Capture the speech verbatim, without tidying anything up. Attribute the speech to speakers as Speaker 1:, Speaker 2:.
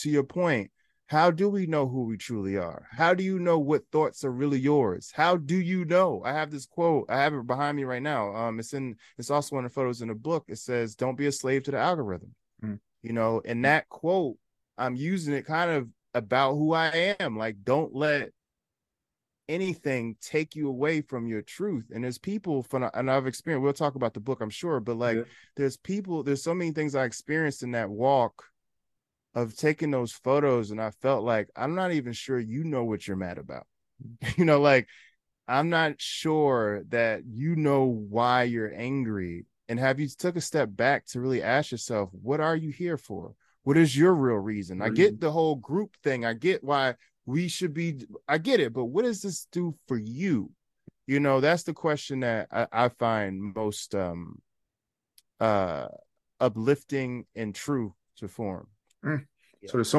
Speaker 1: to your point, how do we know who we truly are? How do you know what thoughts are really yours? How do you know? I have this quote. I have it behind me right now. Um, it's in. It's also one of the photos in the book. It says, "Don't be a slave to the algorithm."
Speaker 2: Mm.
Speaker 1: You know, and that quote, I'm using it kind of about who I am. Like, don't let anything take you away from your truth. And there's people from, and I've experienced, we'll talk about the book, I'm sure, but like
Speaker 2: Yeah.
Speaker 1: there's people, there's so many things I experienced in that walk of taking those photos, and I felt like, I'm not even sure you know what you're mad about. You know, like I'm not sure that you know why you're angry. And have you took a step back to really ask yourself, what are you here for? What is your real reason? I get
Speaker 2: Reason.
Speaker 1: the whole group thing. I get why we should be, I get it, but what does this do for you? You know, that's the question that I, I find most um uh uplifting and true to form.
Speaker 2: Mm.
Speaker 1: Yeah.
Speaker 2: So there's so